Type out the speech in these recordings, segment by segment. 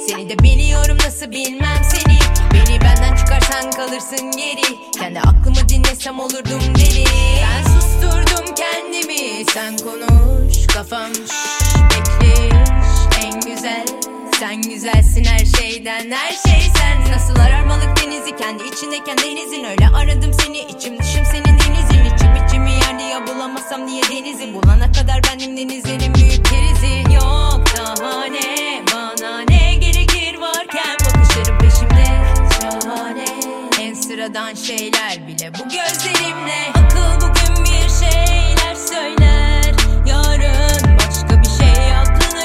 Seni de biliyorum, nasıl bilmem seni. Beni benden çıkarsan kalırsın geri. Kendi aklımı dinlesem olurdum deli. Ben susturdum kendimi, sen konuş. Kafam bekleyiş en güzel. Sen güzelsin her şeyden, her şey sen. Nasıl arar balık denizi kendi içindeyken denizin. Öyle aradım seni, içim dışım senin denizin. İçimi yerde ya bulamazsam niye denizi. Bulana kadar benim denizlerin büyük kerizi. Yok daha ne, bana ne gerekir varken bakışların peşimde. Şahane, en sıradan şeyler bile bu gözlerimle. Akıl bugün bir şeyler söyler, yarın başka bir şey, aklına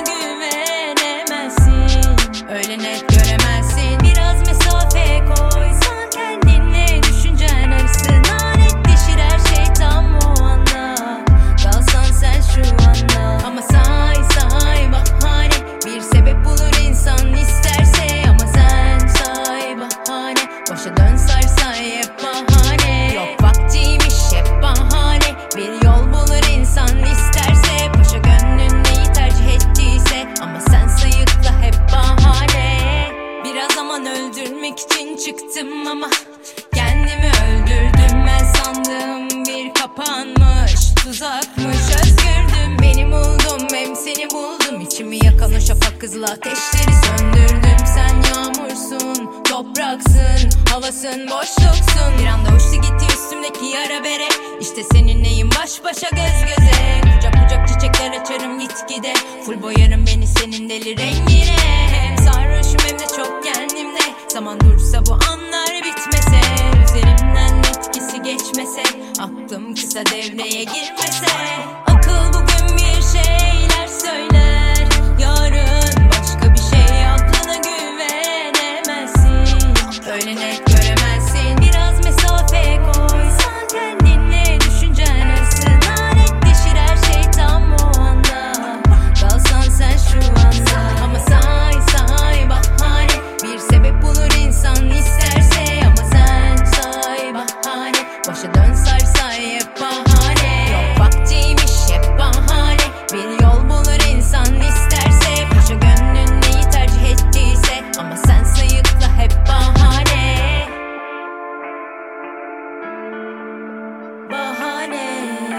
güvenemezsin. Öyle net göremezsin. Biraz mesafe koysan kendinle, düşüncen arasına netleşir her şey tam o anda. Kalsan sen şu anda. Ama say bahane, bir sebep bulur insan isterse. Ama sen say bahane, başa dön sarsay hep bahane. Yok vaktiymiş hep bahane, bir yol bulur insan isterse. Paşa gönlün neyi tercih ettiyse, ama sen sayıkla hep bahane. Biraz zaman öldürmek için çıktım ama kendimi öldürdüm. Ben sandığım bir kapanmış tuzakmış, özgürdüm. Beni buldum hem seni buldum. İçimi yakan o şafak hızlı ateşleri söndürdüm. Sen yağmursun, topraksın, havasın, boşluksun. Bir anda uçtu gitti üstümdeki yara bere. İşte seninleyim baş başa göz göze. Kucak kucak çiçekler açarım gitgide. Full boyarım beni senin deli rengine. Hem sarhoşum hem de çok kendimde. Zaman dursa bu anlar bitmese, üzerimden etkisi geçmese, aklım kısa devreye girmese. Akıl bugün bir şeyler söyler, yarın başka bir şey, aklına güvenemezsin. Öyle net göremezsin. Biraz mesafe koysan kendinle, düşüncen arasına netleşir her şey tam o anda. Kalsan sen şu anda. Ama say bahane, bir sebep bulur insan isterse. Ama sen say bahane, başa dön sarsay hep bahane. Yok vaktiymiş hep bahane, bir yol bulur insan isterse. Paşa gönlün neyi tercih ettiyse, ama sen sayıkla hep bahane. Bahane,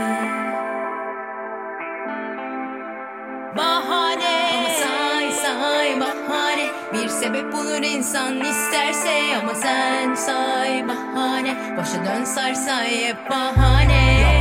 bahane. Ama say bahane, bir sebep bulur insan isterse. Ama sen say bahane, başa dön sarsay hep bahane.